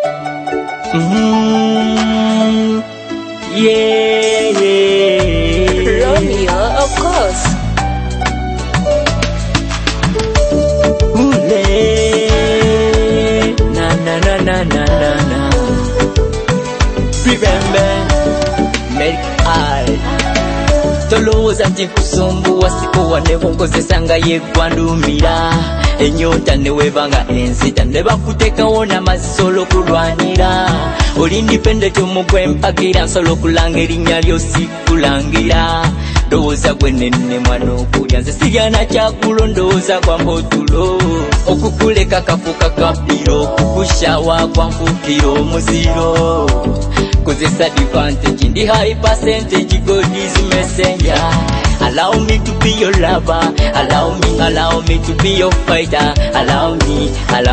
Yeah, yeah. Romeo, of course. Ule, na na na na na na na. Remember, make eye. Tolowooza nti nkusumbuwa sikuwa ne bunkozesa nga yeggwandumira enyota ne webanga ensita ne bakuteekawo n'amazzi kulwanira oli independent omugwe mpagira nsolo kulanga erinnya lyo sikulangira ndowooza gwe nennemwa n'okulya nze sigana kyakulo ndowooza kwa mbotulo okukuleka kafuka kapiro okukushawa kwa nfukiro omuziro kozesa advantage ndi high percentage God is messenger. Allow me to be your lover, allow me to be your fighter, allow me,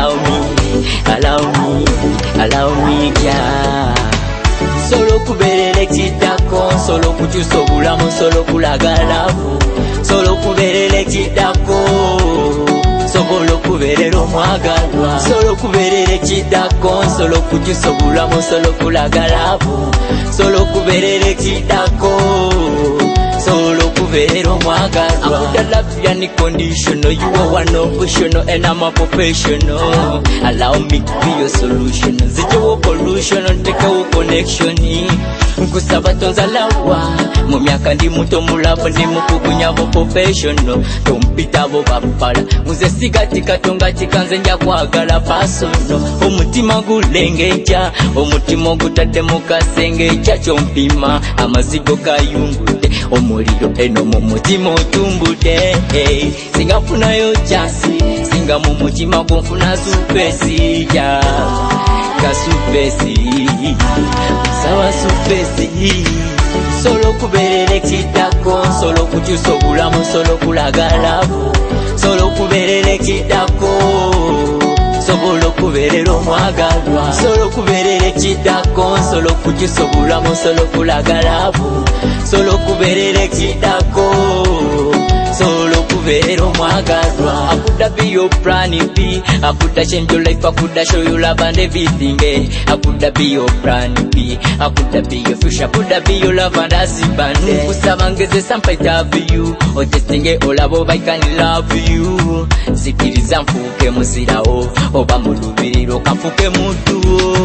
yeah. Solo kuberele kitako, solo kuchuso bulamu, solo kulagalavu, solo kuberele kitako, solo kuberele omwagalwa, solo kuberele kitako, solo kuchuso bulamu, solo kulagalavu, solo kuberele kitako, solo kuberele omwagalwa. I would love you unconditional, you are one optional and I'm a professional. Allow me to be your solution, zito pollution, take a connection. Nkusaba tonzalawa mu myaka ndi muto mulabo ndi mukugunya bo professional tompita bo bapala muze sigati katonga kikanze nja kwagala personal omutima gulengeja omutima ogutadde mu kasengeja kyompima amazigo gayungudde omuliro eno mu mutima otumbudde singa funayo chansi singa mu mutima gonfuna supesi ya kasupesi sawa supesi solo kuberele kitako solo kuchuso bulamu solo kulagalavu solo kuberele kitako solo kuberele omwagalwa solo kuberele kitako solo kuchuso bulamu solo kulagalavu solo kuberele kitako solo kuberele omwagalwa. I could be your plan B, I could change your life, I could show you love and everything. I could be your plan B, I could be your future, I could be your love and husband. Kusabangeze sampaita you, or testing all about I can love you. Sikiriza mfuke musirawo, oba mulubiriro kafuke mutu.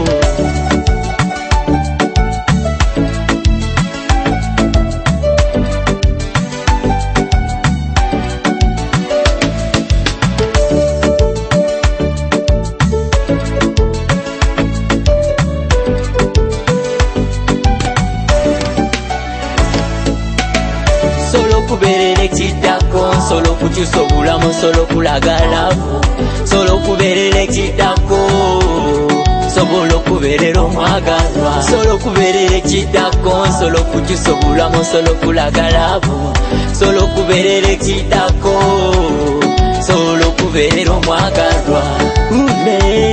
Solo kuberele kitako, solo kuchuso bulamu, solo kulagalavu, solo kuberele kitako, solo kuberele omwagalwa, solo kuberele kitako, solo kuchuso bulamu, solo kulagalavu, solo kuberele kitako, solo kuberele omwagalwa.